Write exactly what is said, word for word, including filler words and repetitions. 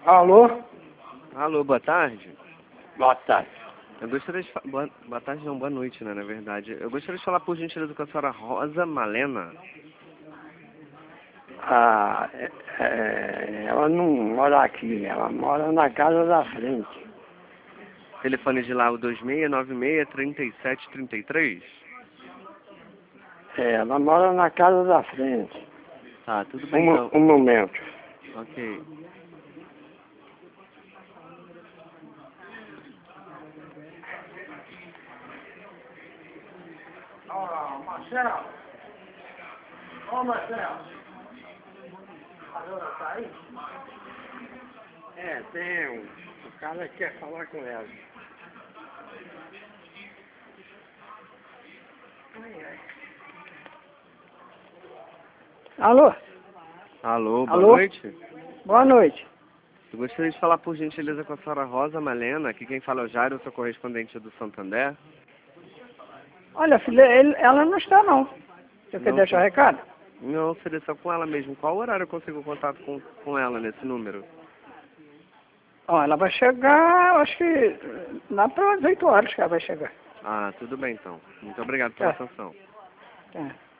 Alô? Alô, boa tarde. Boa tarde. Eu gostaria de falar... Boa... boa tarde não, boa noite, né, na verdade. Eu gostaria de falar por gentileza com a senhora Rosa Malena. Ah, é, é, ela não mora aqui, ela mora na casa da frente. Telefone de lá, o dois seis nove seis, três sete três três. É, ela mora na casa da frente. Tá, tudo bem, Um, então. um momento. Ok. Ó, Marcelo! Ó, Marcelo! A dona tá aí? É, tem um. O cara quer falar com ela. Alô? Alô, boa Alô? noite. Boa noite. Eu gostaria de falar por gentileza com a senhora Rosa Malena. Aqui quem fala é o Jairo, eu sou correspondente do Santander. Olha, filha, ele, ela não está não. Você quer Não deixar o tá. recado? Não, seria só com ela mesmo. Qual horário eu consigo contato com, com ela nesse número? Ó, ela vai chegar, acho que lá para as oito horas que ela vai chegar. Ah, tudo bem então. Muito obrigado pela Tá. atenção. Tá.